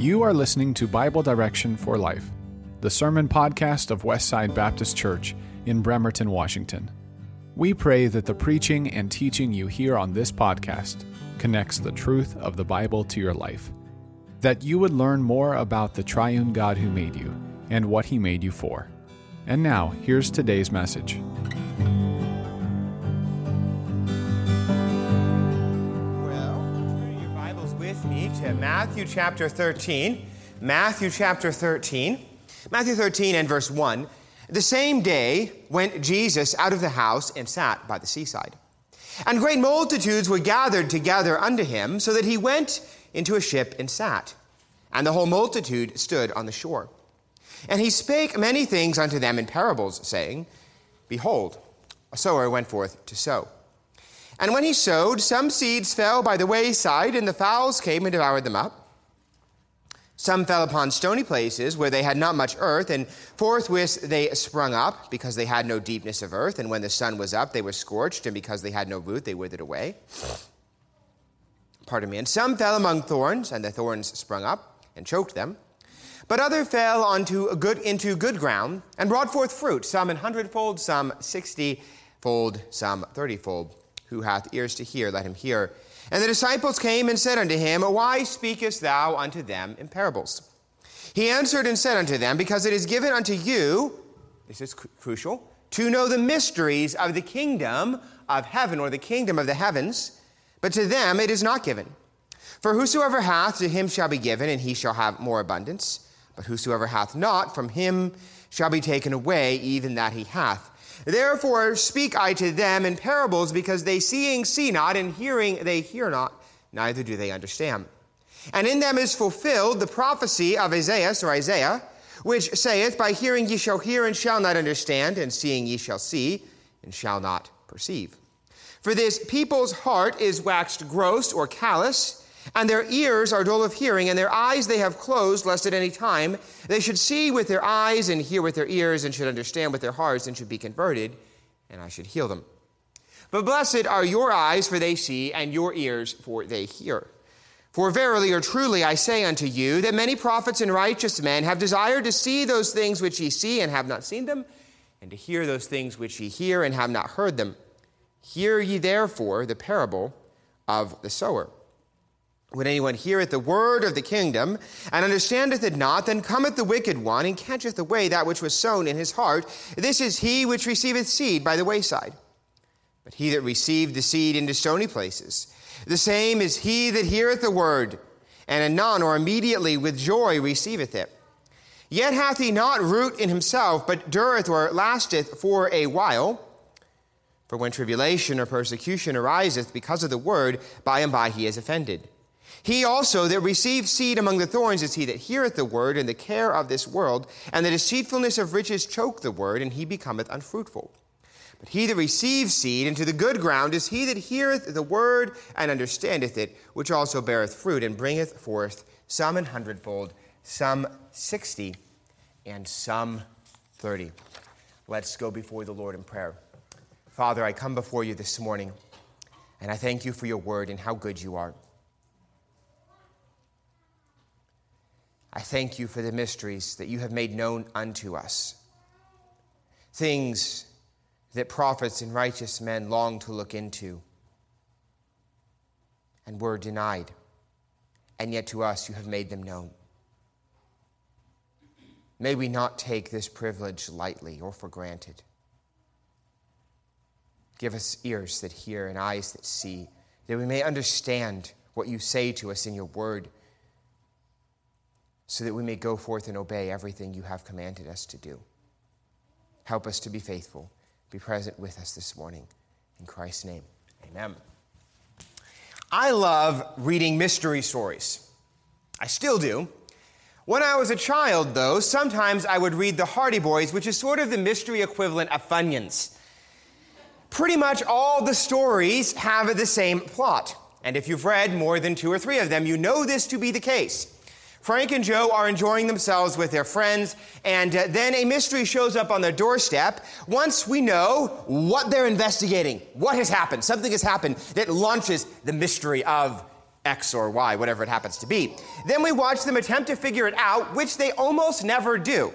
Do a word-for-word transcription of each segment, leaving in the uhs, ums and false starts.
You are listening to Bible Direction for Life, the sermon podcast of Westside Baptist Church in Bremerton, Washington. We pray that the preaching and teaching you hear on this podcast connects the truth of the Bible to your life, that you would learn more about the triune God who made you and what he made you for. And now, here's today's message. Me to Matthew chapter thirteen. Matthew chapter thirteen. Matthew thirteen and verse one. The same day went Jesus out of the house and sat by the seaside. And great multitudes were gathered together unto him, so that he went into a ship and sat. And the whole multitude stood on the shore. And he spake many things unto them in parables, saying, Behold, a sower went forth to sow. And when he sowed, some seeds fell by the wayside, and the fowls came and devoured them up. Some fell upon stony places, where they had not much earth, and forthwith they sprung up, because they had no deepness of earth. And when the sun was up, they were scorched, and because they had no root, they withered away. Pardon me. And some fell among thorns, and the thorns sprung up and choked them. But other fell onto a good, into good ground, and brought forth fruit, some an hundredfold, some sixtyfold, some thirtyfold. Who hath ears to hear, let him hear. And the disciples came and said unto him, Why speakest thou unto them in parables? He answered and said unto them, Because it is given unto you, this is cru- crucial, to know the mysteries of the kingdom of heaven, or the kingdom of the heavens, but to them it is not given. For whosoever hath, to him shall be given, and he shall have more abundance. But whosoever hath not, from him shall be taken away, even that he hath. Therefore speak I to them in parables, because they seeing see not, and hearing they hear not, neither do they understand. And in them is fulfilled the prophecy of Isaiah, or Isaiah, which saith, By hearing ye shall hear, and shall not understand, and seeing ye shall see, and shall not perceive. For this people's heart is waxed gross or callous, and their ears are dull of hearing, and their eyes they have closed, lest at any time they should see with their eyes, and hear with their ears, and should understand with their hearts, and should be converted, and I should heal them. But blessed are your eyes, for they see, and your ears, for they hear. For verily or truly I say unto you, that many prophets and righteous men have desired to see those things which ye see, and have not seen them, and to hear those things which ye hear, and have not heard them. Hear ye therefore the parable of the sower. When anyone heareth the word of the kingdom, and understandeth it not, then cometh the wicked one, and catcheth away that which was sown in his heart. This is he which receiveth seed by the wayside. But he that received the seed into stony places, the same is he that heareth the word, and anon or immediately with joy receiveth it. Yet hath he not root in himself, but dureth or lasteth for a while. For when tribulation or persecution ariseth because of the word, by and by he is offended. He also that receives seed among the thorns is he that heareth the word, and the care of this world, and the deceitfulness of riches choke the word, and he becometh unfruitful. But he that receives seed into the good ground is he that heareth the word, and understandeth it, which also beareth fruit, and bringeth forth some an hundredfold, some sixty, and some thirty. Let's go before the Lord in prayer. Father, I come before you this morning, and I thank you for your word and how good you are. I thank you for the mysteries that you have made known unto us, things that prophets and righteous men long to look into and were denied, and yet to us you have made them known. May we not take this privilege lightly or for granted. Give us ears that hear and eyes that see, that we may understand what you say to us in your word, so that we may go forth and obey everything you have commanded us to do. Help us to be faithful. Be present with us this morning. In Christ's name, amen. I love reading mystery stories. I still do. When I was a child, though, sometimes I would read the Hardy Boys, which is sort of the mystery equivalent of Funyuns. Pretty much all the stories have the same plot. And if you've read more than two or three of them, you know this to be the case. Frank and Joe are enjoying themselves with their friends, and uh, then a mystery shows up on their doorstep. Once we know what they're investigating, what has happened, something has happened that launches the mystery of X or Y, whatever it happens to be. Then we watch them attempt to figure it out, which they almost never do.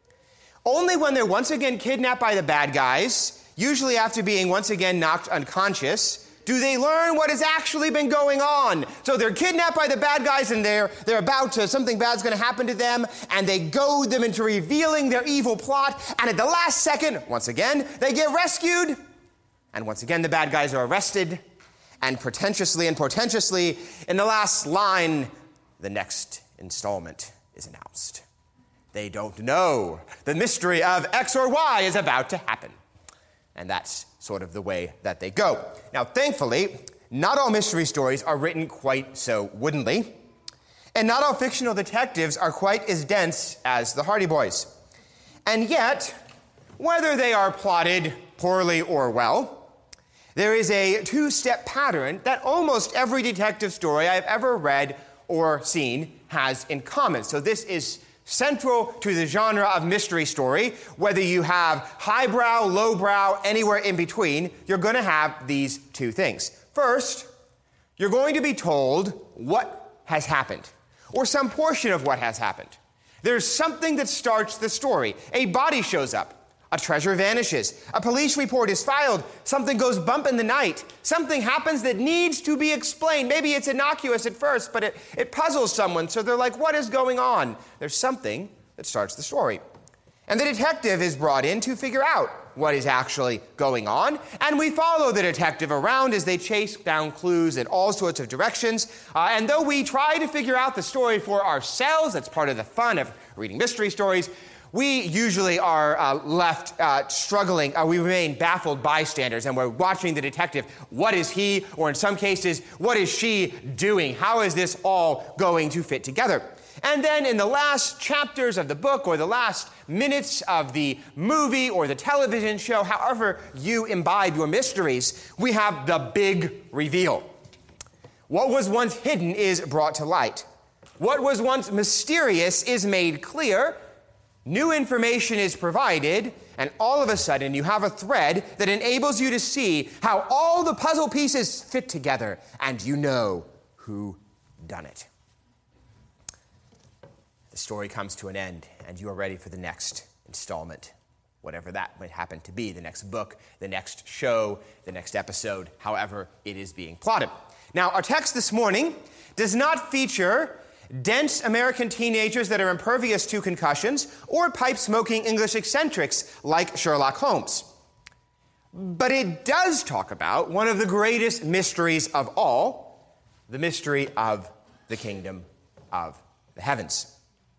Only when they're once again kidnapped by the bad guys, usually after being once again knocked unconscious, do they learn what has actually been going on. So they're kidnapped by the bad guys and they're, they're about to, something bad's going to happen to them, and they goad them into revealing their evil plot, and at the last second, once again, they get rescued, and once again the bad guys are arrested, and pretentiously and portentously, in the last line, the next installment is announced. They don't know the mystery of X or Y is about to happen. And that's sort of the way that they go. Now, thankfully, not all mystery stories are written quite so woodenly, and not all fictional detectives are quite as dense as the Hardy Boys. And yet, whether they are plotted poorly or well, there is a two-step pattern that almost every detective story I've ever read or seen has in common. So this is central to the genre of mystery story. Whether you have highbrow, lowbrow, anywhere in between, you're going to have these two things. First, you're going to be told what has happened, or some portion of what has happened. There's something that starts the story. A body shows up. A treasure vanishes. A police report is filed. Something goes bump in the night. Something happens that needs to be explained. Maybe it's innocuous at first, but it, it puzzles someone. So they're like, what is going on? There's something that starts the story. And the detective is brought in to figure out what is actually going on. And we follow the detective around as they chase down clues in all sorts of directions. Uh, and though we try to figure out the story for ourselves, that's part of the fun of reading mystery stories, we usually are uh, left uh, struggling. Uh, we remain baffled bystanders, and we're watching the detective. What is he, or in some cases, what is she doing? How is this all going to fit together? And then in the last chapters of the book, or the last minutes of the movie or the television show, however you imbibe your mysteries, we have the big reveal. What was once hidden is brought to light. What was once mysterious is made clear. New information is provided, and all of a sudden you have a thread that enables you to see how all the puzzle pieces fit together, and you know who done it. The story comes to an end, and you are ready for the next installment, whatever that might happen to be, the next book, the next show, the next episode, however it is being plotted. Now, our text this morning does not feature dense American teenagers that are impervious to concussions, or pipe-smoking English eccentrics like Sherlock Holmes. But it does talk about one of the greatest mysteries of all, the mystery of the kingdom of the heavens.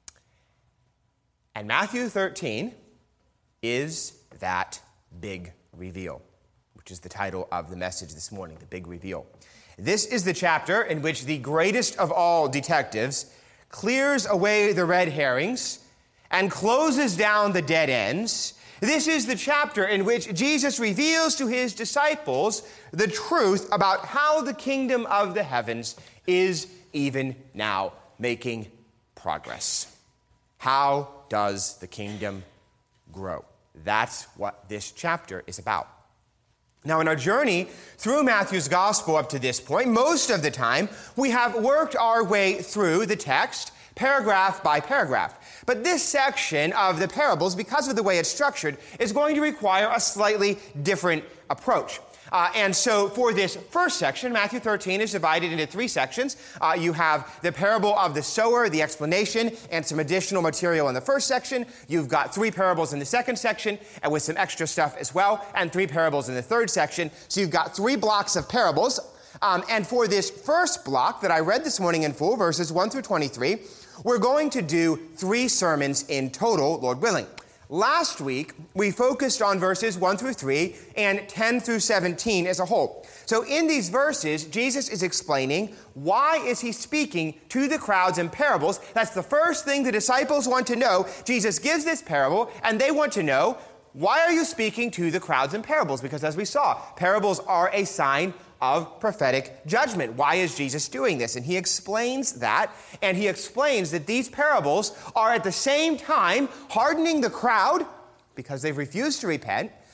And Matthew thirteen is that big reveal, which is the title of the message this morning, the big reveal. This is the chapter in which the greatest of all detectives clears away the red herrings and closes down the dead ends. This is the chapter in which Jesus reveals to his disciples the truth about how the kingdom of the heavens is even now making progress. How does the kingdom grow? That's what this chapter is about. Now, in our journey through Matthew's gospel up to this point, most of the time, we have worked our way through the text, paragraph by paragraph. But this section of the parables, because of the way it's structured, is going to require a slightly different approach. Uh, and so for this first section, Matthew thirteen is divided into three sections. Uh, you have the parable of the sower, the explanation, and some additional material in the first section. You've got three parables in the second section, and with some extra stuff as well, and three parables in the third section. So you've got three blocks of parables. Um, and for this first block that I read this morning in full, verses one through twenty-three, we're going to do three sermons in total, Lord willing. Last week, we focused on verses one through three and ten through seventeen as a whole. So in these verses, Jesus is explaining why is he speaking to the crowds in parables. That's the first thing the disciples want to know. Jesus gives this parable, and they want to know, why are you speaking to the crowds in parables? Because as we saw, parables are a sign of prophetic judgment. Why is Jesus doing this? And he explains that, and he explains that these parables are at the same time hardening the crowd because they've refused to repent,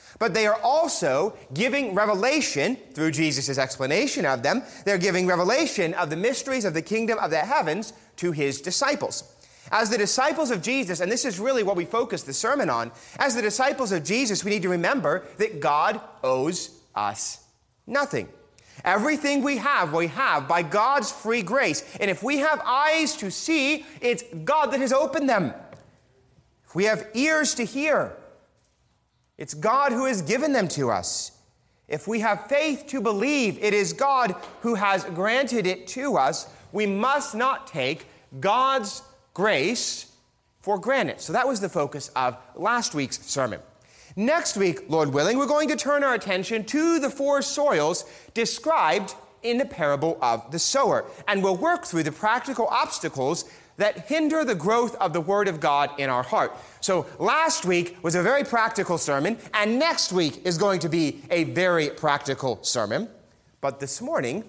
but they are also giving revelation through Jesus' explanation of them. They're giving revelation of the mysteries of the kingdom of the heavens to his disciples. As the disciples of Jesus, and this is really what we focus the sermon on, as the disciples of Jesus, we need to remember that God owes us nothing. Everything we have, we have by God's free grace. And if we have eyes to see, it's God that has opened them. If we have ears to hear, it's God who has given them to us. If we have faith to believe, it is God who has granted it to us. We must not take God's grace for granted. So that was the focus of last week's sermon. Next week, Lord willing, we're going to turn our attention to the four soils described in the parable of the sower. And we'll work through the practical obstacles that hinder the growth of the Word of God in our heart. So last week was a very practical sermon, and next week is going to be a very practical sermon. But this morning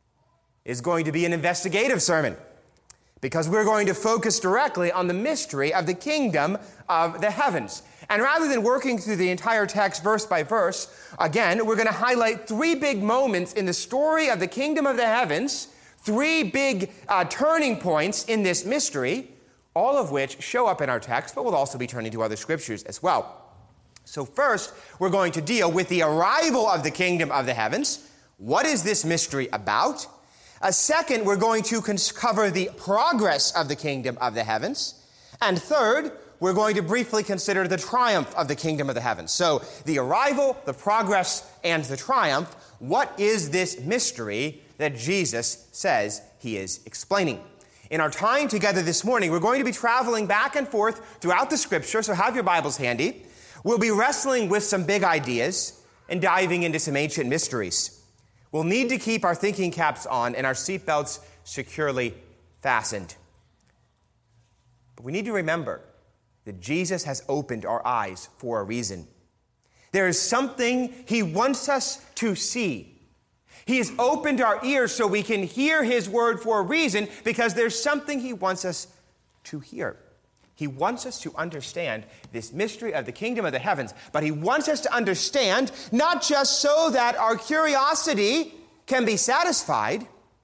is going to be an investigative sermon, because we're going to focus directly on the mystery of the kingdom of the heavens. And rather than working through the entire text verse by verse, again, we're going to highlight three big moments in the story of the kingdom of the heavens, three big uh, turning points in this mystery, all of which show up in our text, but we'll also be turning to other scriptures as well. So first, we're going to deal with the arrival of the kingdom of the heavens. What is this mystery about? A second, we're going to cover the progress of the kingdom of the heavens. And third, we're going to briefly consider the triumph of the kingdom of the heavens. So the arrival, the progress, and the triumph. What is this mystery that Jesus says he is explaining? In our time together this morning, we're going to be traveling back and forth throughout the scripture, so have your Bibles handy. We'll be wrestling with some big ideas and diving into some ancient mysteries. We'll need to keep our thinking caps on and our seatbelts securely fastened. But we need to remember that Jesus has opened our eyes for a reason. There is something he wants us to see. He has opened our ears so we can hear his word for a reason, because there's something he wants us to hear. He wants us to understand this mystery of the kingdom of the heavens, but he wants us to understand not just so that our curiosity can be satisfied,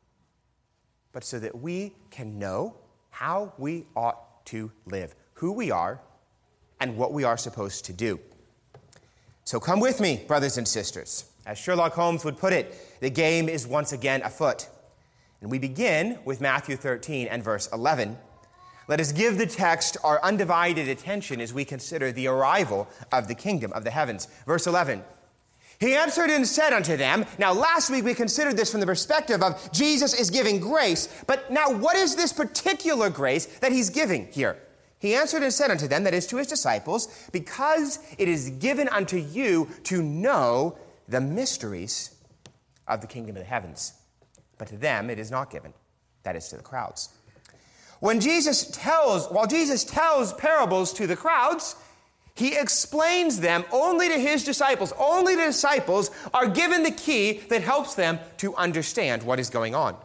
but so that we can know how we ought to live, who we are, and what we are supposed to do. So come with me, brothers and sisters. As Sherlock Holmes would put it, the game is once again afoot. And we begin with Matthew thirteen and verse eleven. Let us give the text our undivided attention as we consider the arrival of the kingdom of the heavens. Verse eleven. He answered and said unto them, now last week we considered this from the perspective of Jesus is giving grace, but now what is this particular grace that he's giving here? He answered and said unto them, that is to his disciples, because it is given unto you to know the mysteries of the kingdom of the heavens. But to them it is not given, that is to the crowds. When Jesus tells, while Jesus tells parables to the crowds, he explains them only to his disciples. Only the disciples are given the key that helps them to understand what is going on.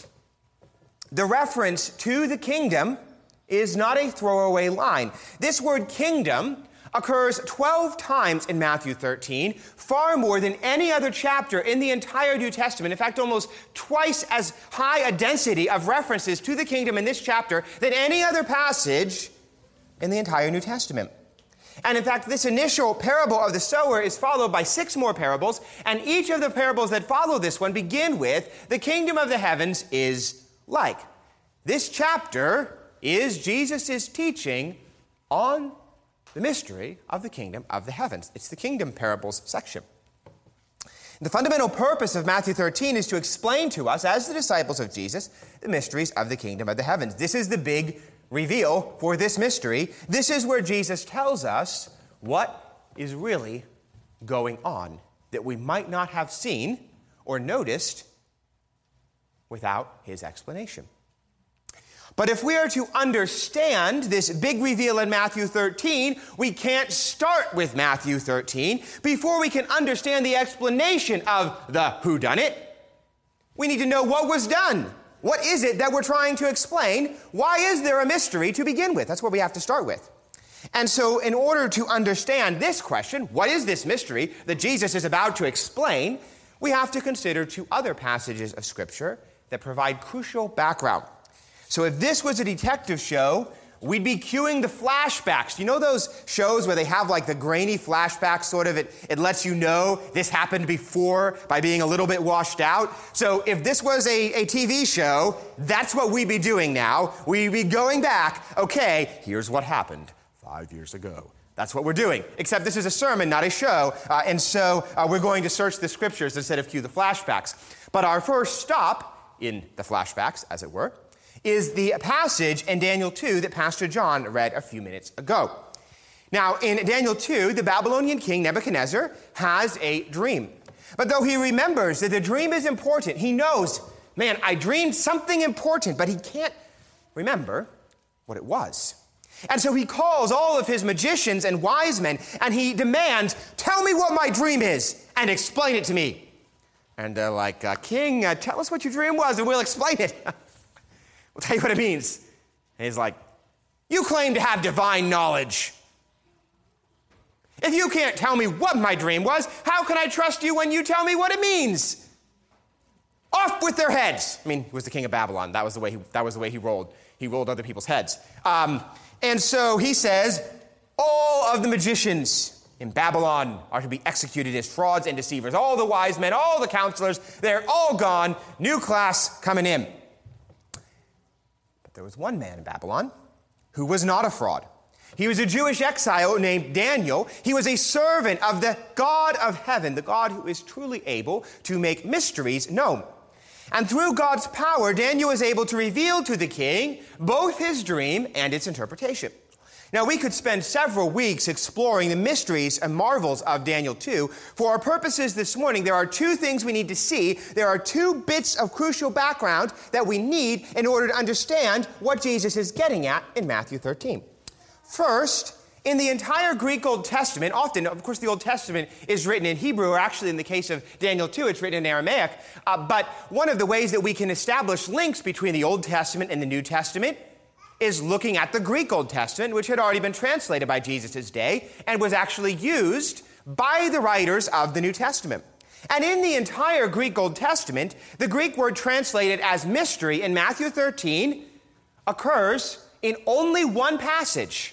The reference to the kingdom is not a throwaway line. This word kingdom occurs twelve times in Matthew thirteen, far more than any other chapter in the entire New Testament. In fact, almost twice as high a density of references to the kingdom in this chapter than any other passage in the entire New Testament. And in fact, this initial parable of the sower is followed by six more parables, and each of the parables that follow this one begin with, the kingdom of the heavens is like. This chapter is Jesus' teaching on the mystery of the kingdom of the heavens. It's the kingdom parables section. The fundamental purpose of Matthew thirteen is to explain to us, as the disciples of Jesus, the mysteries of the kingdom of the heavens. This is the big reveal for this mystery. This is where Jesus tells us what is really going on that we might not have seen or noticed without his explanation. But if we are to understand this big reveal in Matthew thirteen, we can't start with Matthew thirteen before we can understand the explanation of the whodunit. We need to know what was done. What is it that we're trying to explain? Why is there a mystery to begin with? That's what we have to start with. And so in order to understand this question, what is this mystery that Jesus is about to explain, we have to consider two other passages of Scripture that provide crucial background. So if this was a detective show, we'd be cueing the flashbacks. You know those shows where they have like the grainy flashbacks, sort of, it, it lets you know this happened before by being a little bit washed out? So if this was a, a T V show, that's what we'd be doing now. We'd be going back, okay, here's what happened five years ago. That's what we're doing, except this is a sermon, not a show, uh, and so uh, we're going to search the Scriptures instead of cue the flashbacks. But our first stop in the flashbacks, as it were, is the passage in Daniel two that Pastor John read a few minutes ago. Now, in Daniel two, the Babylonian king Nebuchadnezzar has a dream. But though he remembers that the dream is important, he knows, man, I dreamed something important, but he can't remember what it was. And so he calls all of his magicians and wise men, and he demands, tell me what my dream is, and explain it to me. And they're like, uh, King, uh, tell us what your dream was, and we'll explain it. We'll tell you what it means. And he's like, you claim to have divine knowledge. If you can't tell me what my dream was, how can I trust you when you tell me what it means? Off with their heads. I mean, he was the king of Babylon. That was the way he, that was the way he rolled. He rolled other people's heads. Um, and so he says, all of the magicians in Babylon are to be executed as frauds and deceivers. All the wise men, all the counselors, they're all gone. New class coming in. There was one man in Babylon who was not a fraud. He was a Jewish exile named Daniel. He was a servant of the God of heaven, the God who is truly able to make mysteries known. And through God's power, Daniel was able to reveal to the king both his dream and its interpretation. Now, we could spend several weeks exploring the mysteries and marvels of Daniel two. For our purposes this morning, there are two things we need to see. There are two bits of crucial background that we need in order to understand what Jesus is getting at in Matthew thirteen. First, in the entire Greek Old Testament, often, of course, the Old Testament is written in Hebrew, or actually in the case of Daniel two, it's written in Aramaic. Uh, but one of the ways that we can establish links between the Old Testament and the New Testament is looking at the Greek Old Testament, which had already been translated by Jesus' day and was actually used by the writers of the New Testament. And in the entire Greek Old Testament, the Greek word translated as mystery in Matthew thirteen occurs in only one passage.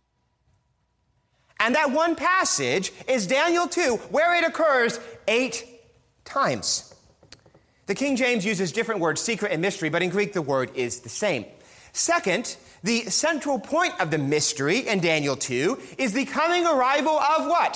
And that one passage is Daniel two, where it occurs eight times. The King James uses different words, secret and mystery, but in Greek the word is the same. Second, the central point of the mystery in Daniel two is the coming arrival of what?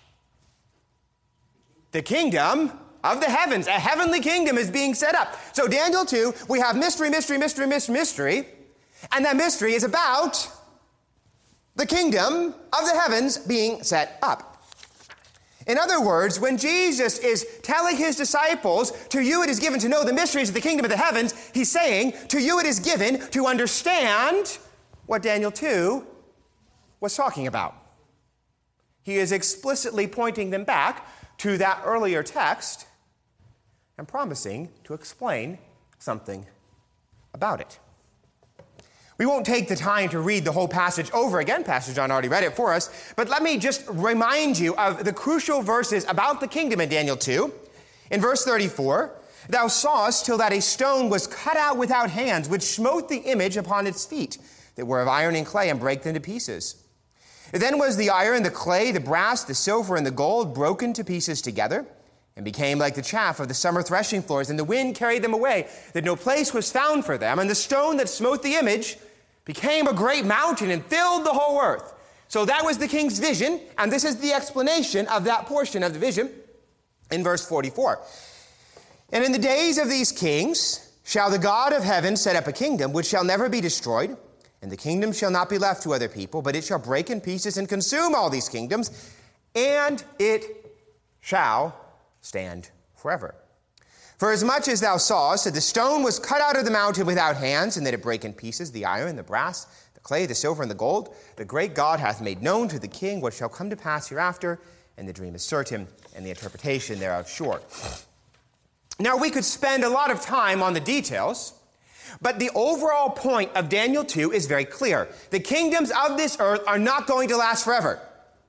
The kingdom of the heavens. A heavenly kingdom is being set up. So Daniel two, we have mystery, mystery, mystery, mystery, mystery, and that mystery is about the kingdom of the heavens being set up. In other words, when Jesus is telling his disciples, to you it is given to know the mysteries of the kingdom of the heavens, he's saying, to you it is given to understand what Daniel two was talking about. He is explicitly pointing them back to that earlier text and promising to explain something about it. We won't take the time to read the whole passage over again. Pastor John already read it for us. But let me just remind you of the crucial verses about the kingdom in Daniel two. In verse thirty-four, thou sawest till that a stone was cut out without hands, which smote the image upon its feet, that were of iron and clay, and brake them to pieces. Then was the iron, the clay, the brass, the silver, and the gold broken to pieces together, and became like the chaff of the summer threshing floors, and the wind carried them away, that no place was found for them. And the stone that smote the image became a great mountain and filled the whole earth. So that was the king's vision, and this is the explanation of that portion of the vision in verse forty-four. And in the days of these kings shall the God of heaven set up a kingdom which shall never be destroyed, and the kingdom shall not be left to other people, but it shall break in pieces and consume all these kingdoms, and it shall stand forever. For as much as thou sawest that the stone was cut out of the mountain without hands, and that it brake in pieces the iron, the brass, the clay, the silver, and the gold, the great God hath made known to the king what shall come to pass hereafter, and the dream is certain, and the interpretation thereof sure. Now, we could spend a lot of time on the details, But the overall point of Daniel two is very clear. The kingdoms of this earth are not going to last forever.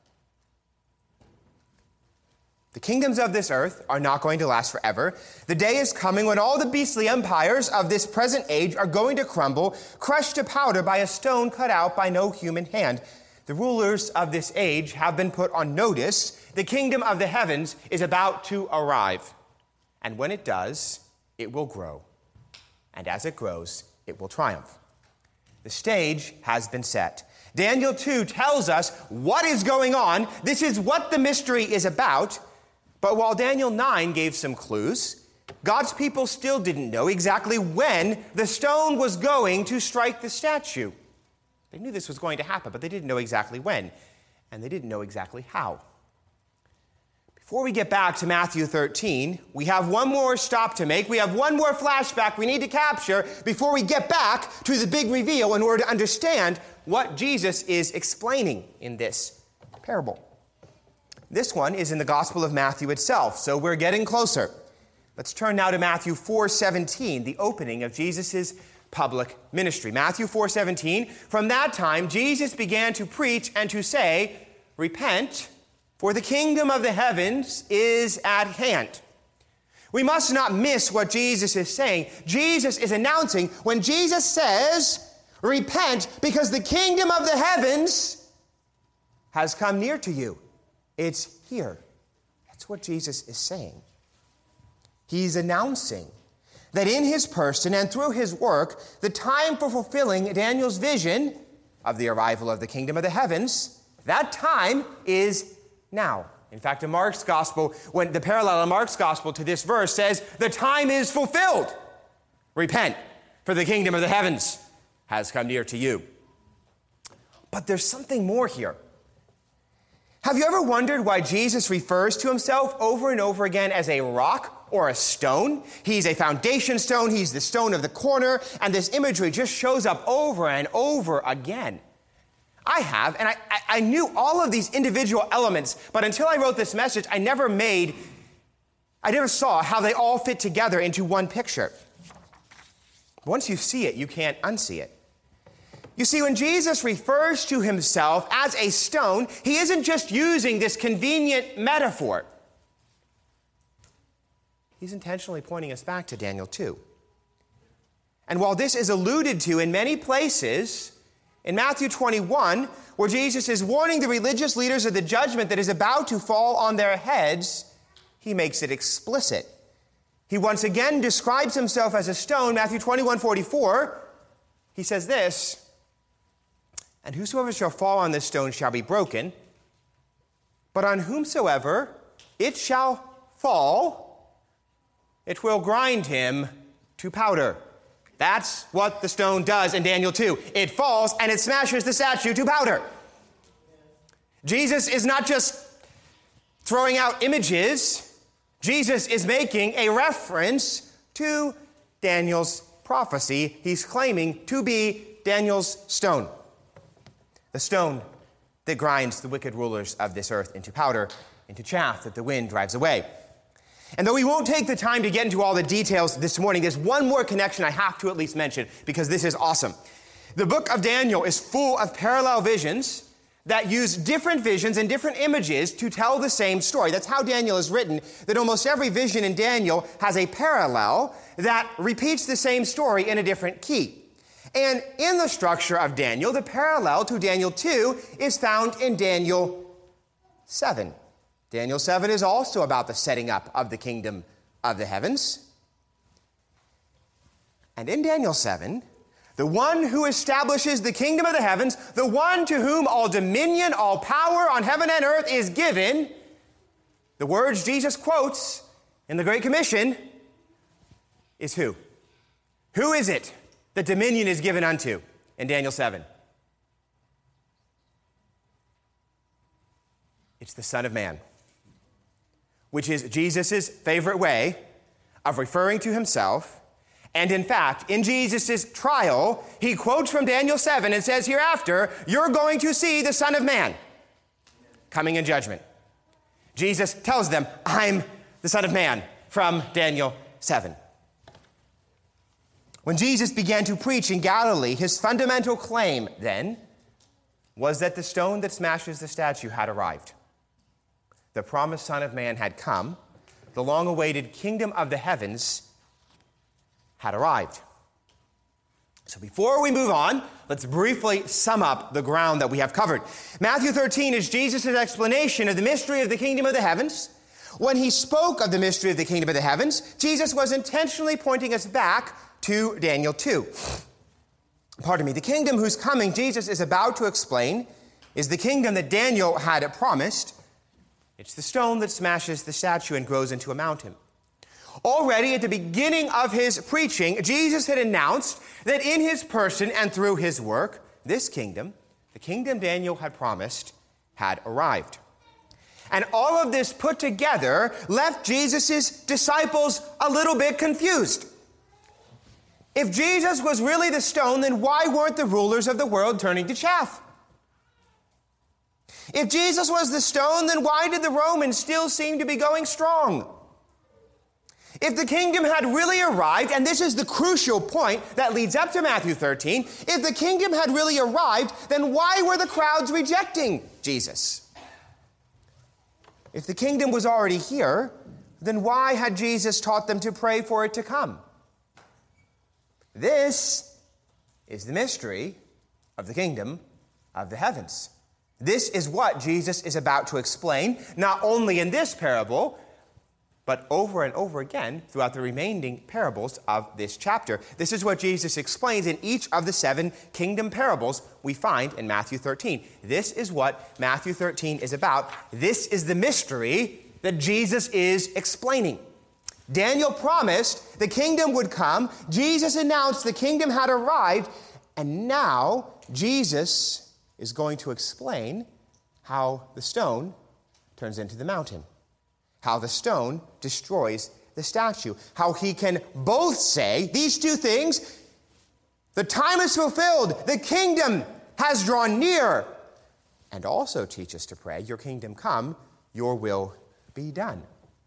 The kingdoms of this earth are not going to last forever. The day is coming when all the beastly empires of this present age are going to crumble, crushed to powder by a stone cut out by no human hand. The rulers of this age have been put on notice. The kingdom of the heavens is about to arrive. And when it does, it will grow. And as it grows, it will triumph. The stage has been set. Daniel two tells us what is going on. This is what the mystery is about. But while Daniel nine gave some clues, God's people still didn't know exactly when the stone was going to strike the statue. They knew this was going to happen, but they didn't know exactly when, and they didn't know exactly how. Before we get back to Matthew thirteen, we have one more stop to make. We have one more flashback we need to capture before we get back to the big reveal in order to understand what Jesus is explaining in this parable. This one is in the Gospel of Matthew itself, so we're getting closer. Let's turn now to Matthew four seventeen, the opening of Jesus' public ministry. Matthew four seventeen, from that time Jesus began to preach and to say, "Repent, for the kingdom of the heavens is at hand." We must not miss what Jesus is saying. Jesus is announcing, when Jesus says, "Repent, because the kingdom of the heavens has come near to you." It's here. That's what Jesus is saying. He's announcing that in his person and through his work, the time for fulfilling Daniel's vision of the arrival of the kingdom of the heavens, that time is now. In fact, in Mark's gospel, when the parallel in Mark's gospel to this verse says, the time is fulfilled. Repent, for the kingdom of the heavens has come near to you. But there's something more here. Have you ever wondered why Jesus refers to himself over and over again as a rock or a stone? He's a foundation stone, he's the stone of the corner, and this imagery just shows up over and over again. I have, and I, I knew all of these individual elements, but until I wrote this message, I never made, I never saw how they all fit together into one picture. Once you see it, you can't unsee it. You see, when Jesus refers to himself as a stone, he isn't just using this convenient metaphor. He's intentionally pointing us back to Daniel two. And while this is alluded to in many places, in Matthew twenty-one, where Jesus is warning the religious leaders of the judgment that is about to fall on their heads, he makes it explicit. He once again describes himself as a stone. Matthew twenty-one forty-four, he says this, "And whosoever shall fall on this stone shall be broken, but on whomsoever it shall fall, it will grind him to powder." That's what the stone does in Daniel two. It falls and it smashes the statue to powder. Jesus is not just throwing out images. Jesus is making a reference to Daniel's prophecy. He's claiming to be Daniel's stone. The stone that grinds the wicked rulers of this earth into powder, into chaff that the wind drives away. And though we won't take the time to get into all the details this morning, there's one more connection I have to at least mention because this is awesome. The book of Daniel is full of parallel visions that use different visions and different images to tell the same story. That's how Daniel is written, that almost every vision in Daniel has a parallel that repeats the same story in a different key. And in the structure of Daniel, the parallel to Daniel two is found in Daniel seven. Daniel seven is also about the setting up of the kingdom of the heavens. And in Daniel seven, the one who establishes the kingdom of the heavens, the one to whom all dominion, all power on heaven and earth is given, the words Jesus quotes in the Great Commission is who? Who is it that dominion is given unto in Daniel seven? It's the Son of Man, which is Jesus' favorite way of referring to himself. And in fact, in Jesus' trial, he quotes from Daniel seven and says, hereafter, you're going to see the Son of Man coming in judgment. Jesus tells them, I'm the Son of Man, from Daniel seven. When Jesus began to preach in Galilee, his fundamental claim then was that the stone that smashes the statue had arrived. The promised Son of Man had come. The long-awaited kingdom of the heavens had arrived. So before we move on, let's briefly sum up the ground that we have covered. Matthew thirteen is Jesus' explanation of the mystery of the kingdom of the heavens. When he spoke of the mystery of the kingdom of the heavens, Jesus was intentionally pointing us back to Daniel two. Pardon me, the kingdom whose coming Jesus is about to explain is the kingdom that Daniel had promised. It's the stone that smashes the statue and grows into a mountain. Already at the beginning of his preaching, Jesus had announced that in his person and through his work, this kingdom, the kingdom Daniel had promised, had arrived. And all of this put together left Jesus' disciples a little bit confused. If Jesus was really the stone, then why weren't the rulers of the world turning to chaff? If Jesus was the stone, then why did the Romans still seem to be going strong? If the kingdom had really arrived, and this is the crucial point that leads up to Matthew thirteen, if the kingdom had really arrived, then why were the crowds rejecting Jesus? If the kingdom was already here, then why had Jesus taught them to pray for it to come? This is the mystery of the kingdom of the heavens. This is what Jesus is about to explain, not only in this parable, but over and over again throughout the remaining parables of this chapter. This is what Jesus explains in each of the seven kingdom parables we find in Matthew thirteen. This is what Matthew thirteen is about. This is the mystery that Jesus is explaining. Daniel promised the kingdom would come. Jesus announced the kingdom had arrived. And now Jesus is going to explain how the stone turns into the mountain, how the stone destroys the statue, how he can both say these two things: the time is fulfilled, the kingdom has drawn near, and also teach us to pray, your kingdom come, your will be done.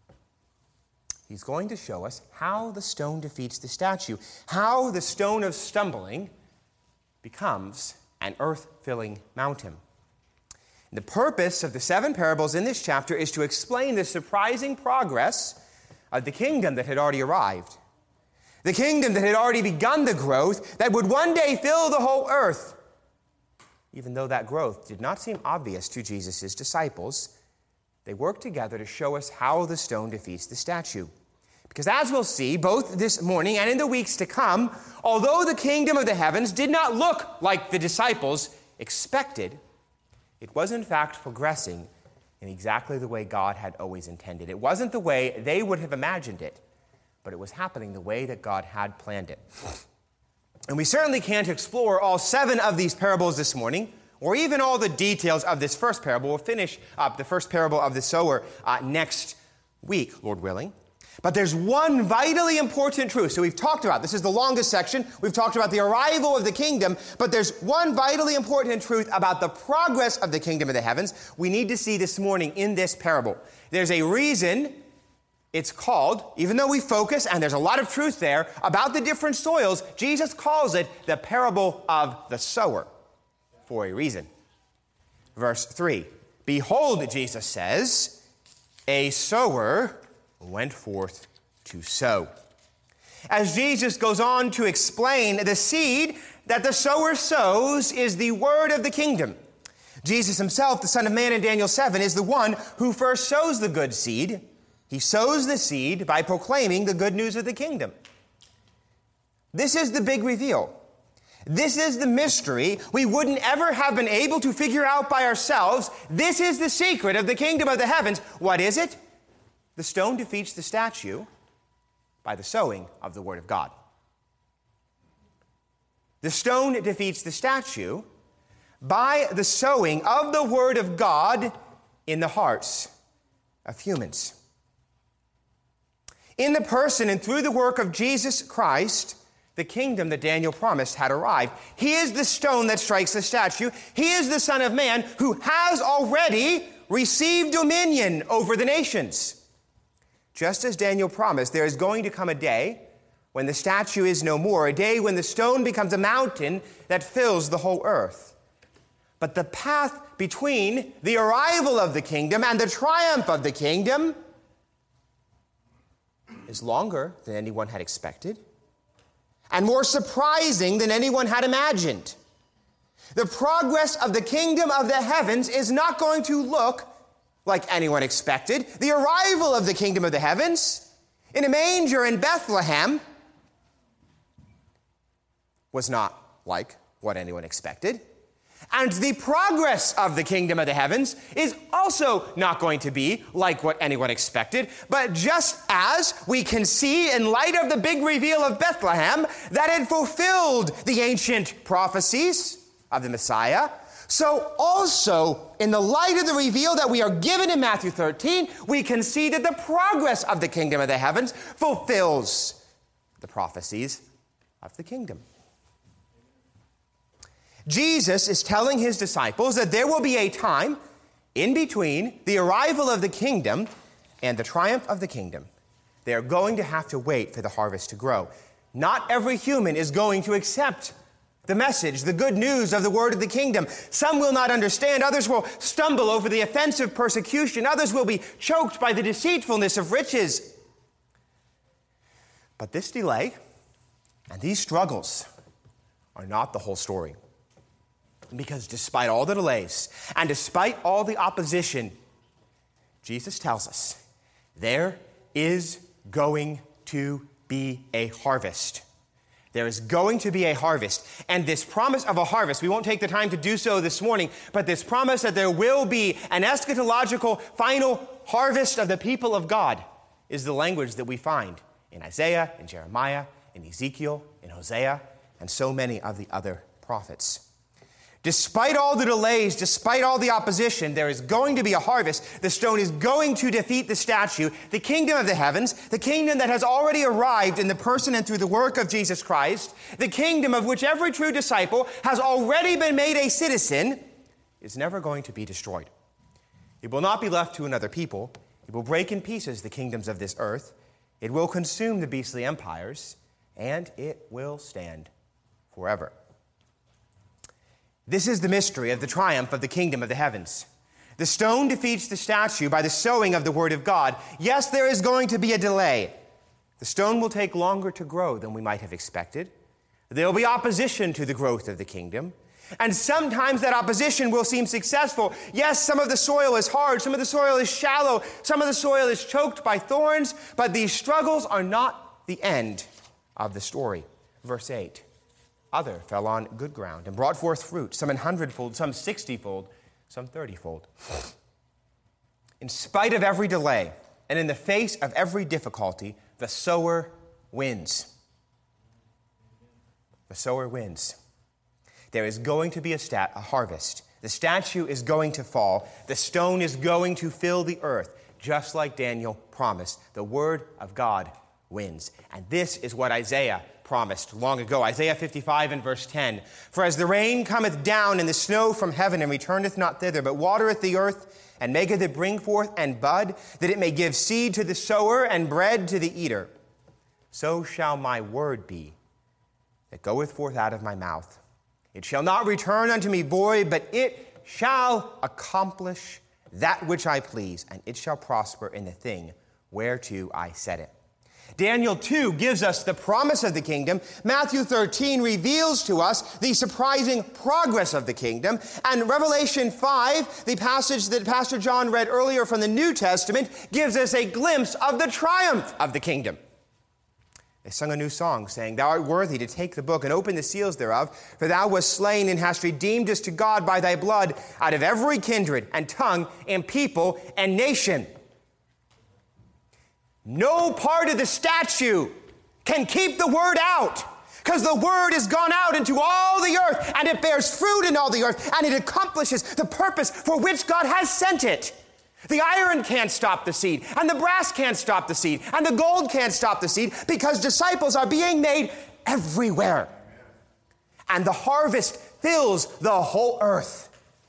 He's going to show us how the stone defeats the statue, how the stone of stumbling becomes an earth-filling mountain. The purpose of the seven parables in this chapter is to explain the surprising progress of the kingdom that had already arrived, the kingdom that had already begun the growth that would one day fill the whole earth. Even though that growth did not seem obvious to Jesus' disciples, they worked together to show us how the stone defeats the statue. Because as we'll see, both this morning and in the weeks to come, although the kingdom of the heavens did not look like the disciples expected, it was in fact progressing in exactly the way God had always intended. It wasn't the way they would have imagined it, but it was happening the way that God had planned it. And we certainly can't explore all seven of these parables this morning, or even all the details of this first parable. We'll finish up the first parable of the sower uh, next week, Lord willing. But there's one vitally important truth. So we've talked about, this is the longest section, we've talked about the arrival of the kingdom, but there's one vitally important truth about the progress of the kingdom of the heavens we need to see this morning in this parable. There's a reason it's called, even though we focus, and there's a lot of truth there, about the different soils, Jesus calls it the parable of the sower for a reason. Verse three, behold, Jesus says, a sower went forth to sow. As Jesus goes on to explain, the seed that the sower sows is the word of the kingdom. Jesus himself, the Son of Man in Daniel seven, is the one who first sows the good seed. He sows the seed by proclaiming the good news of the kingdom. This is the big reveal. This is the mystery we wouldn't ever have been able to figure out by ourselves. This is the secret of the kingdom of the heavens. What is it? The stone defeats the statue by the sowing of the word of God. The stone defeats the statue by the sowing of the word of God in the hearts of humans. In the person and through the work of Jesus Christ, the kingdom that Daniel promised had arrived. He is the stone that strikes the statue. He is the Son of Man who has already received dominion over the nations. Just as Daniel promised, there is going to come a day when the statue is no more, a day when the stone becomes a mountain that fills the whole earth. But the path between the arrival of the kingdom and the triumph of the kingdom is longer than anyone had expected and more surprising than anyone had imagined. The progress of the kingdom of the heavens is not going to look like anyone expected. The arrival of the kingdom of the heavens in a manger in Bethlehem was not like what anyone expected. And the progress of the kingdom of the heavens is also not going to be like what anyone expected. But just as we can see in light of the big reveal of Bethlehem that it fulfilled the ancient prophecies of the Messiah, so also in the light of the reveal that we are given in Matthew thirteen, we can see that the progress of the kingdom of the heavens fulfills the prophecies of the kingdom. Jesus is telling his disciples that there will be a time in between the arrival of the kingdom and the triumph of the kingdom. They are going to have to wait for the harvest to grow. Not every human is going to accept the message, the good news of the word of the kingdom. Some will not understand. Others will stumble over the offensive persecution. Others will be choked by the deceitfulness of riches. But this delay and these struggles are not the whole story. Because despite all the delays and despite all the opposition, Jesus tells us there is going to be a harvest. There is going to be a harvest. And this promise of a harvest, we won't take the time to do so this morning, but this promise that there will be an eschatological final harvest of the people of God is the language that we find in Isaiah, in Jeremiah, in Ezekiel, in Hosea, and so many of the other prophets. Despite all the delays, despite all the opposition, there is going to be a harvest. The stone is going to defeat the statue. The kingdom of the heavens, the kingdom that has already arrived in the person and through the work of Jesus Christ, the kingdom of which every true disciple has already been made a citizen, is never going to be destroyed. It will not be left to another people. It will break in pieces the kingdoms of this earth. It will consume the beastly empires, and it will stand forever. This is the mystery of the triumph of the kingdom of the heavens. The stone defeats the statue by the sowing of the word of God. Yes, there is going to be a delay. The stone will take longer to grow than we might have expected. There will be opposition to the growth of the kingdom. And sometimes that opposition will seem successful. Yes, some of the soil is hard, some of the soil is shallow, some of the soil is choked by thorns, but these struggles are not the end of the story. Verse eight. Other fell on good ground and brought forth fruit, some an hundredfold, some sixtyfold, some thirtyfold. In spite of every delay and in the face of every difficulty, the sower wins. The sower wins. There is going to be a, stat, a harvest. The statue is going to fall. The stone is going to fill the earth, just like Daniel promised. The word of God wins. And this is what Isaiah promised long ago. Isaiah fifty-five and verse ten. For as the rain cometh down and the snow from heaven and returneth not thither, but watereth the earth and maketh it bring forth and bud, that it may give seed to the sower and bread to the eater, so shall my word be that goeth forth out of my mouth. It shall not return unto me void, but it shall accomplish that which I please, and it shall prosper in the thing whereto I set it. Daniel two gives us the promise of the kingdom. Matthew thirteen reveals to us the surprising progress of the kingdom. And Revelation five, the passage that Pastor John read earlier from the New Testament, gives us a glimpse of the triumph of the kingdom. They sung a new song, saying, Thou art worthy to take the book and open the seals thereof, for thou wast slain and hast redeemed us to God by thy blood out of every kindred and tongue and people and nation. No part of the statue can keep the word out, because the word has gone out into all the earth, and it bears fruit in all the earth, and it accomplishes the purpose for which God has sent it. The iron can't stop the seed, and the brass can't stop the seed, and the gold can't stop the seed, because disciples are being made everywhere. And the harvest fills the whole earth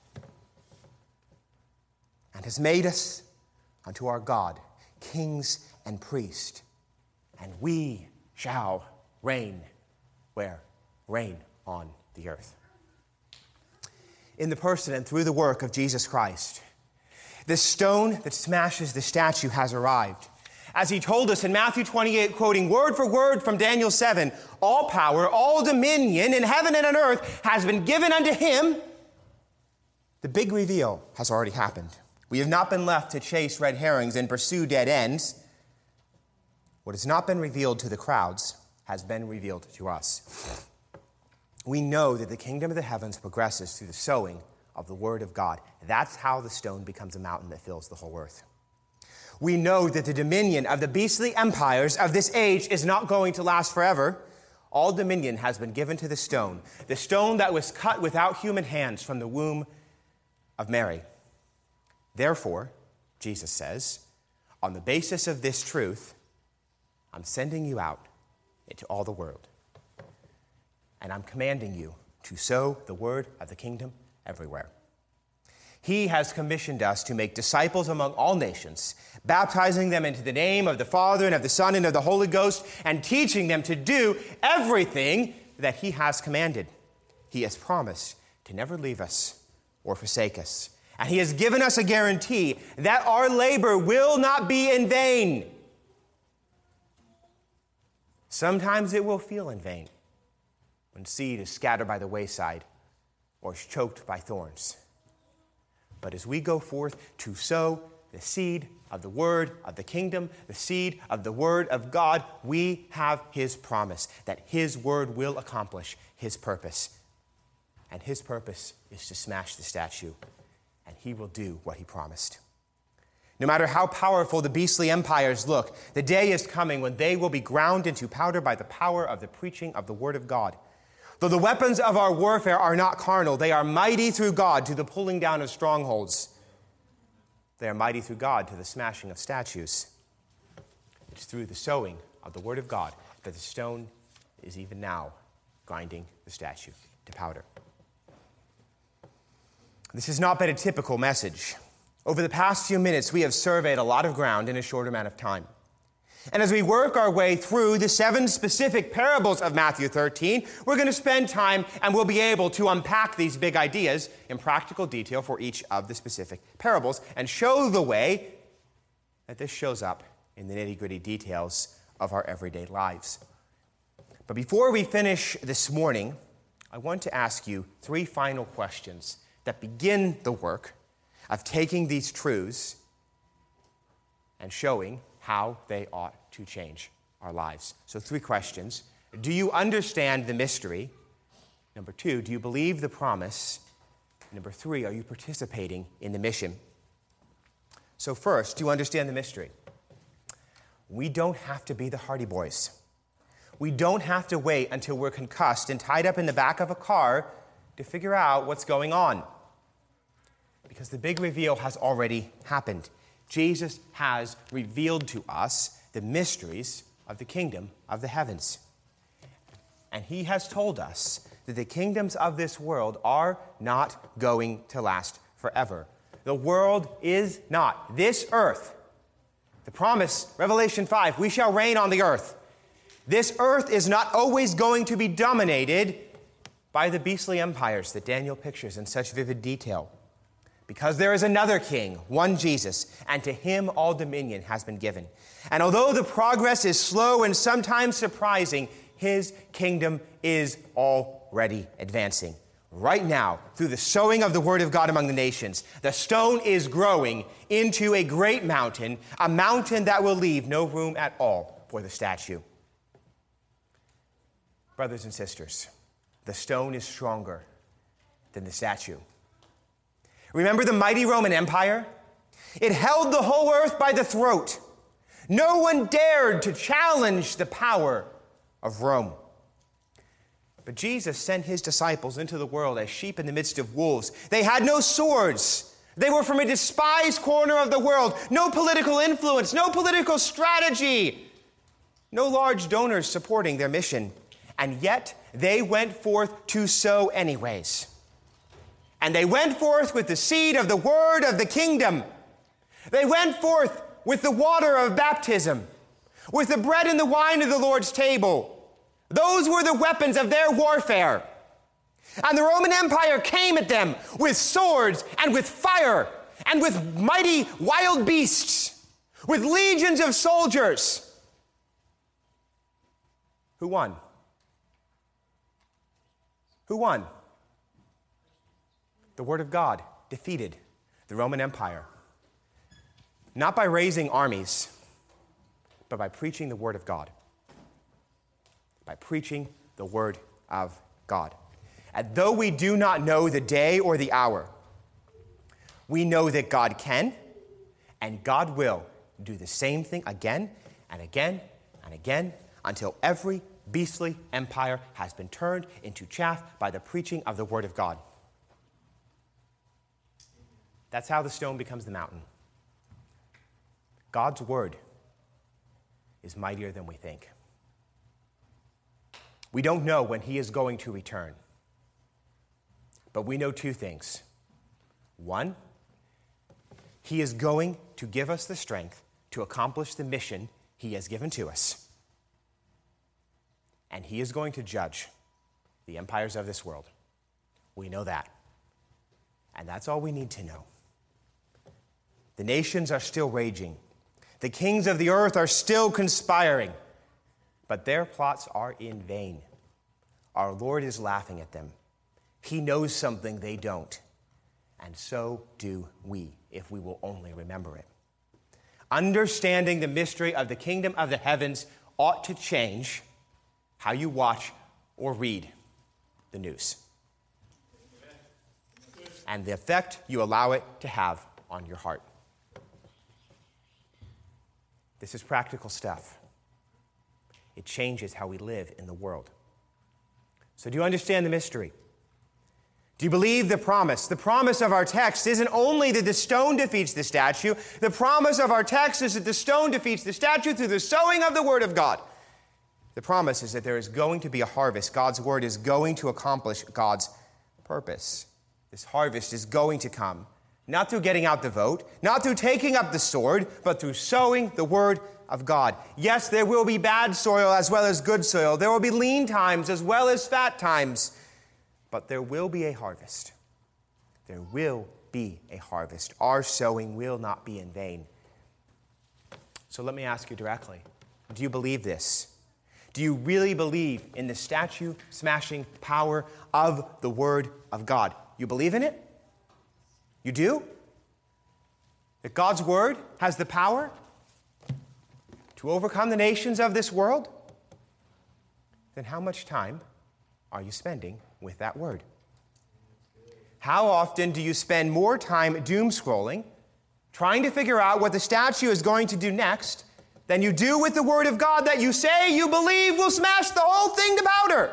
and has made us unto our God kings and priests, and we shall reign. Where? Reign on the earth. In the person and through the work of Jesus Christ, the stone that smashes the statue has arrived. As he told us in Matthew twenty-eight, quoting word for word from Daniel seven, all power, all dominion in heaven and on earth has been given unto him. The big reveal has already happened. We have not been left to chase red herrings and pursue dead ends. What has not been revealed to the crowds has been revealed to us. We know that the kingdom of the heavens progresses through the sowing of the word of God. That's how the stone becomes a mountain that fills the whole earth. We know that the dominion of the beastly empires of this age is not going to last forever. All dominion has been given to the stone, the stone that was cut without human hands from the womb of Mary. Therefore, Jesus says, on the basis of this truth, I'm sending you out into all the world. And I'm commanding you to sow the word of the kingdom everywhere. He has commissioned us to make disciples among all nations, baptizing them into the name of the Father and of the Son and of the Holy Ghost, and teaching them to do everything that he has commanded. He has promised to never leave us or forsake us. And he has given us a guarantee that our labor will not be in vain. Sometimes it will feel in vain when seed is scattered by the wayside or is choked by thorns. But as we go forth to sow the seed of the word of the kingdom, the seed of the word of God, we have his promise that his word will accomplish his purpose. And his purpose is to smash the statue, and he will do what he promised. No matter how powerful the beastly empires look, the day is coming when they will be ground into powder by the power of the preaching of the word of God. Though the weapons of our warfare are not carnal, they are mighty through God to the pulling down of strongholds. They are mighty through God to the smashing of statues. It's through the sowing of the word of God that the stone is even now grinding the statue to powder. This has not been a typical message. Over the past few minutes, we have surveyed a lot of ground in a short amount of time. And as we work our way through the seven specific parables of Matthew thirteen, we're going to spend time and we'll be able to unpack these big ideas in practical detail for each of the specific parables and show the way that this shows up in the nitty-gritty details of our everyday lives. But before we finish this morning, I want to ask you three final questions that begin the work of taking these truths and showing how they ought to change our lives. So three questions. Do you understand the mystery? Number two, do you believe the promise? Number three, are you participating in the mission? So first, do you understand the mystery? We don't have to be the Hardy Boys. We don't have to wait until we're concussed and tied up in the back of a car to figure out what's going on. Because the big reveal has already happened. Jesus has revealed to us the mysteries of the kingdom of the heavens. And he has told us that the kingdoms of this world are not going to last forever. The world is not. This earth, the promise, Revelation five, we shall reign on the earth. This earth is not always going to be dominated by the beastly empires that Daniel pictures in such vivid detail. Because there is another king, one Jesus, and to him all dominion has been given. And although the progress is slow and sometimes surprising, his kingdom is already advancing. Right now, through the sowing of the word of God among the nations, the stone is growing into a great mountain, a mountain that will leave no room at all for the statue. Brothers and sisters, the stone is stronger than the statue. Remember the mighty Roman Empire? It held the whole earth by the throat. No one dared to challenge the power of Rome. But Jesus sent his disciples into the world as sheep in the midst of wolves. They had no swords. They were from a despised corner of the world. No political influence, no political strategy, no large donors supporting their mission. And yet they went forth to sow anyways. And they went forth with the seed of the word of the kingdom. They went forth with the water of baptism, with the bread and the wine of the Lord's table, Those were the weapons of their warfare. And the Roman Empire came at them with swords and with fire and with mighty wild beasts, with legions of soldiers. Who won? Who won? The Word of God defeated the Roman Empire. Not by raising armies, but by preaching the Word of God. By preaching the Word of God. And though we do not know the day or the hour, we know that God can and God will do the same thing again and again and again until every beastly empire has been turned into chaff by the preaching of the Word of God. That's how the stone becomes the mountain. God's Word is mightier than we think. We don't know when He is going to return. But we know two things. One, He is going to give us the strength to accomplish the mission He has given to us. And He is going to judge the empires of this world. We know that. And that's all we need to know. The nations are still raging. The kings of the earth are still conspiring. But their plots are in vain. Our Lord is laughing at them. He knows something they don't. And so do we, if we will only remember it. Understanding the mystery of the kingdom of the heavens ought to change how you watch or read the news. And the effect you allow it to have on your heart. This is practical stuff. It changes how we live in the world. So do you understand the mystery? Do you believe the promise? The promise of our text isn't only that the stone defeats the statue. The promise of our text is that the stone defeats the statue through the sowing of the Word of God. The promise is that there is going to be a harvest. God's Word is going to accomplish God's purpose. This harvest is going to come, not through getting out the vote, not through taking up the sword, but through sowing the Word of God. Yes, there will be bad soil as well as good soil. There will be lean times as well as fat times. But there will be a harvest. There will be a harvest. Our sowing will not be in vain. So let me ask you directly, do you believe this? Do you really believe in the statue-smashing power of the Word of God? You believe in it? You do? That God's Word has the power to overcome the nations of this world? Then how much time are you spending with that Word? How often do you spend more time doom scrolling, trying to figure out what the statue is going to do next, than you do with the Word of God that you say you believe will smash the whole thing to powder?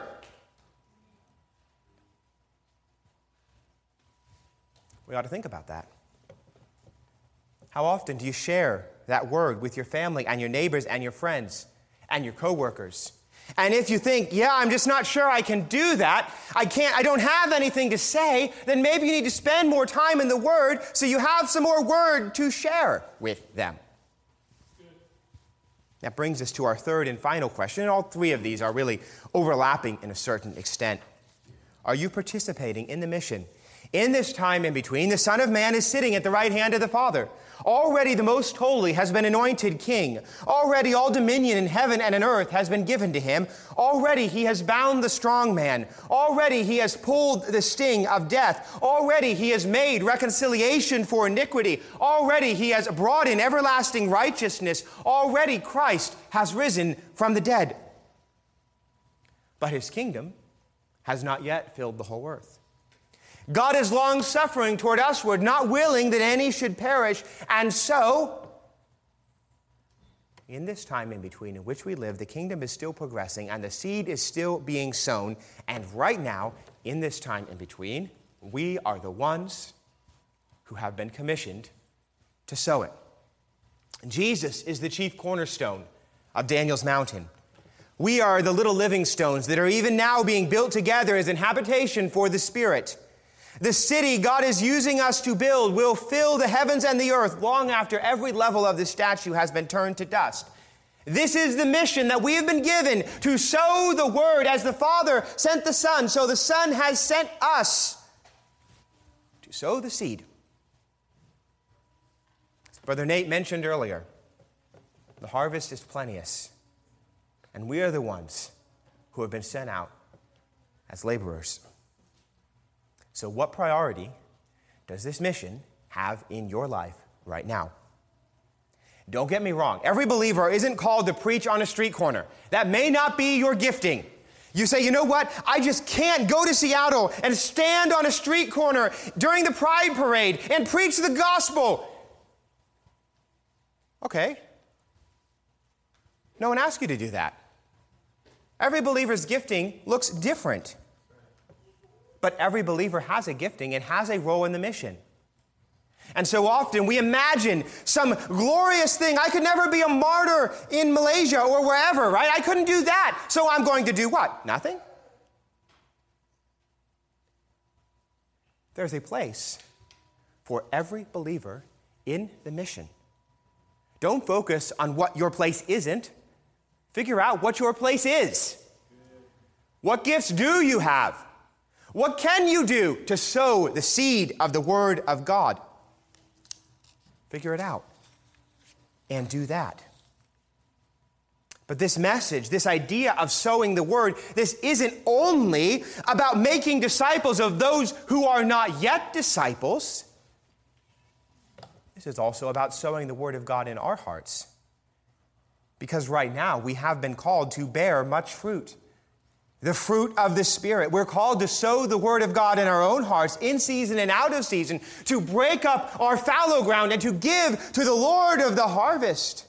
We ought to think about that. How often do you share that Word with your family and your neighbors and your friends and your coworkers? And if you think, yeah, I'm just not sure I can do that, I can't, I don't have anything to say, then maybe you need to spend more time in the Word so you have some more Word to share with them. That brings us to our third and final question, and all three of these are really overlapping in a certain extent. Are you participating in the mission? In this time in between, the Son of Man is sitting at the right hand of the Father. Already the Most Holy has been anointed King. Already all dominion in heaven and in earth has been given to him. Already he has bound the strong man. Already he has pulled the sting of death. Already he has made reconciliation for iniquity. Already he has brought in everlasting righteousness. Already Christ has risen from the dead. But his kingdom has not yet filled the whole earth. God is long-suffering toward usward, not willing that any should perish. And so, in this time in between in which we live, the kingdom is still progressing and the seed is still being sown. And right now, in this time in between, we are the ones who have been commissioned to sow it. Jesus is the chief cornerstone of Daniel's mountain. We are the little living stones that are even now being built together as an habitation for the Spirit. The city God is using us to build will fill the heavens and the earth long after every level of the statue has been turned to dust. This is the mission that we have been given, to sow the word as the Father sent the Son, so the Son has sent us to sow the seed. As Brother Nate mentioned earlier, the harvest is plenteous, and we are the ones who have been sent out as laborers. So what priority does this mission have in your life right now? Don't get me wrong. Every believer isn't called to preach on a street corner. That may not be your gifting. You say, you know what? I just can't go to Seattle and stand on a street corner during the Pride Parade and preach the gospel. Okay. No one asked you to do that. Every believer's gifting looks different. But every believer has a gifting and has a role in the mission. And so often we imagine some glorious thing. I could never be a martyr in Malaysia or wherever, right? I couldn't do that. So I'm going to do what? Nothing? There's a place for every believer in the mission. Don't focus on what your place isn't. Figure out what your place is. What gifts do you have? What can you do to sow the seed of the Word of God? Figure it out and do that. But this message, this idea of sowing the word, this isn't only about making disciples of those who are not yet disciples. This is also about sowing the word of God in our hearts. Because right now we have been called to bear much fruit. The fruit of the Spirit. We're called to sow the word of God in our own hearts, in season and out of season, to break up our fallow ground and to give to the Lord of the harvest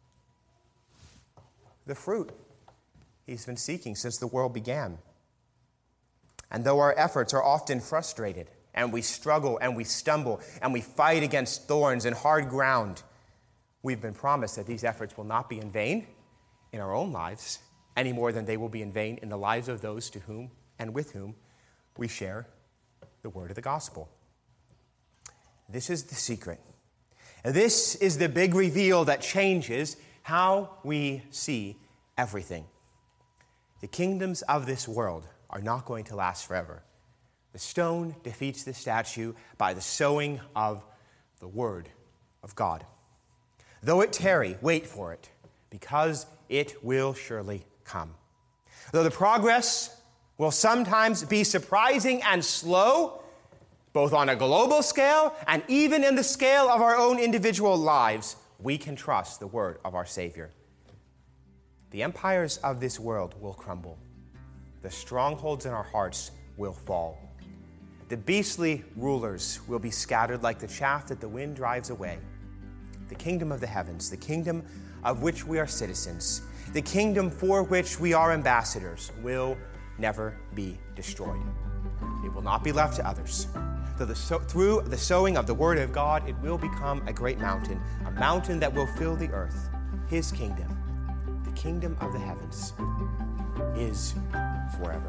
the fruit He's been seeking since the world began. And though our efforts are often frustrated, and we struggle and we stumble, and we fight against thorns and hard ground, we've been promised that these efforts will not be in vain in our own lives, any more than they will be in vain in the lives of those to whom and with whom we share the word of the gospel. This is the secret. This is the big reveal that changes how we see everything. The kingdoms of this world are not going to last forever. The stone defeats the statue by the sowing of the word of God. Though it tarry, wait for it, because it will surely come. Though the progress will sometimes be surprising and slow, both on a global scale and even in the scale of our own individual lives, we can trust the word of our Savior. The empires of this world will crumble. The strongholds in our hearts will fall. The beastly rulers will be scattered like the chaff that the wind drives away. The kingdom of the heavens, the kingdom of which we are citizens, the kingdom for which we are ambassadors, will never be destroyed. It will not be left to others. Through the, so, through the sowing of the word of God, it will become a great mountain, a mountain that will fill the earth. His kingdom, the kingdom of the heavens, is forever.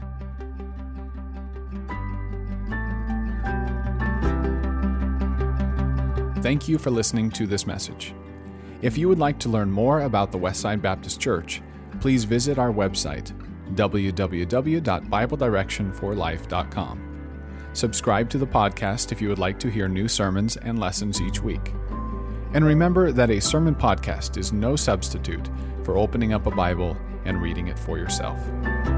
Thank you for listening to this message. If you would like to learn more about the Westside Baptist Church, please visit our website, w w w dot bible direction for life dot com. Subscribe to the podcast if you would like to hear new sermons and lessons each week. And remember that a sermon podcast is no substitute for opening up a Bible and reading it for yourself.